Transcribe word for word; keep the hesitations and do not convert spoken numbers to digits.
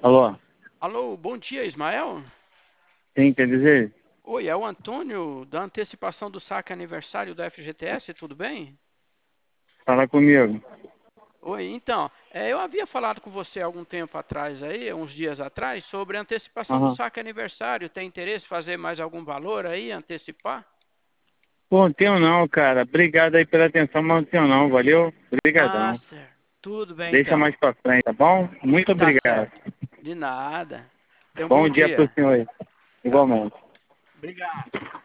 Alô? Alô, bom dia, Ismael. Sim, quer dizer? Oi, é o Antônio da antecipação do saque aniversário da F G T S, tudo bem? Fala comigo. Oi, então, é, eu havia falado com você há algum tempo atrás aí, uns dias atrás, sobre a antecipação do Aham. saque aniversário. Tem interesse em fazer mais algum valor aí, antecipar? Pô, não tenho não, cara. Obrigado aí pela atenção, mas não tenho não, valeu? Ah, Obrigadão. certo. Tudo bem Deixa então. mais pra frente, tá bom? Muito Tá obrigado. certo. De nada. Tenha um bom Bom dia pro dia. senhor aí. Tá. Igualmente. Obrigado.